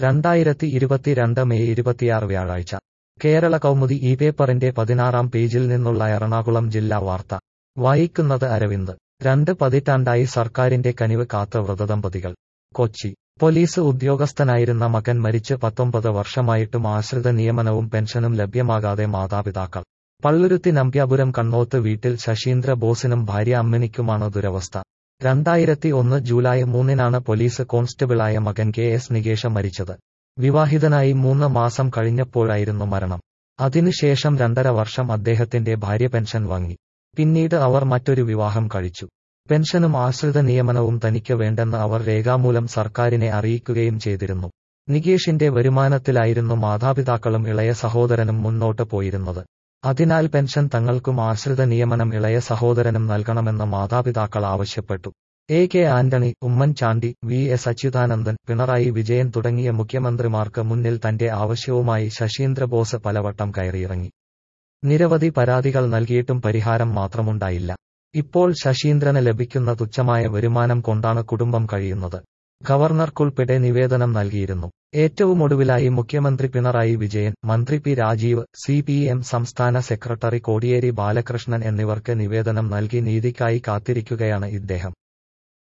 2022 May 26 വ്യാഴാഴ്ച കേരള കൗമുദി ഈ പേപ്പറിന്റെ 16-ാം പേജിൽ നിന്നുള്ള എറണാകുളം ജില്ലാ വാർത്ത വായിക്കുന്നത് അരവിന്ദ്. 2 പതിറ്റാണ്ടായി സർക്കാരിന്റെ കനിവ് കാത്ത വ്രതദമ്പതികൾ. കൊച്ചി. പോലീസ് ഉദ്യോഗസ്ഥനായിരുന്ന മകൻ മരിച്ച് 19 വർഷമായിട്ടും ആശ്രിത നിയമനവും പെൻഷനും ലഭ്യമാകാതെ മാതാപിതാക്കൾ. പള്ളുരുത്തി നമ്പ്യാപുരം കണ്ണോത്ത് വീട്ടിൽ ശശീന്ദ്ര ബോസിനും ഭാര്യ അമ്മിണിക്കുമാണ് ദുരവസ്ഥ. 2001 ജൂലൈ 3-നാണ് പോലീസ് കോൺസ്റ്റബിളായ മകൻ KS നികേഷ് മരിച്ചത്. വിവാഹിതനായി 3 മാസം കഴിഞ്ഞപ്പോഴായിരുന്നു മരണം. അതിനുശേഷം 2.5 വർഷം അദ്ദേഹത്തിന്റെ ഭാര്യ പെൻഷൻ വാങ്ങി. പിന്നീട് അവർ മറ്റൊരു വിവാഹം കഴിച്ചു. പെൻഷനും ആശ്രിത നിയമനവും തനിക്ക് വേണ്ടെന്ന് അവർ രേഖാമൂലം സർക്കാരിനെ അറിയിക്കുകയും ചെയ്തിരുന്നു. നികേഷിന്റെ വരുമാനത്തിലായിരുന്നു മാതാപിതാക്കളും ഇളയ സഹോദരനും മുന്നോട്ട് പോയിരുന്നത്. അതിനാൽ പെൻഷൻ തങ്ങൾക്കും ആശ്രിത നിയമനം ഇളയ സഹോദരനും നൽകണമെന്ന് മാതാപിതാക്കൾ ആവശ്യപ്പെട്ടു. AK ആന്റണി, ഉമ്മൻചാണ്ടി, VS അച്യുതാനന്ദൻ, പിണറായി വിജയൻ തുടങ്ങിയ മുഖ്യമന്ത്രിമാർക്ക് മുന്നിൽ തന്റെ ആവശ്യവുമായി ശശീന്ദ്രബോസ് പലവട്ടം കയറിയിറങ്ങി. നിരവധി പരാതികൾ നൽകിയിട്ടും പരിഹാരം മാത്രമുണ്ടായില്ല. ഇപ്പോൾ ശശീന്ദ്രന് ലഭിക്കുന്ന തുച്ഛമായ വരുമാനം കൊണ്ടാണ് കുടുംബം കഴിയുന്നത്. ഗവർണർക്കുൾപ്പെടെ നിവേദനം നൽകിയിരുന്നു. ഏറ്റവുമൊടുവിലായി മുഖ്യമന്ത്രി പിണറായി വിജയൻ, മന്ത്രി P രാജീവ്, CPM സംസ്ഥാന സെക്രട്ടറി കോടിയേരി ബാലകൃഷ്ണൻ എന്നിവർക്ക് നിവേദനം നൽകി നീതിക്കായി കാത്തിരിക്കുകയാണ് ഇദ്ദേഹം.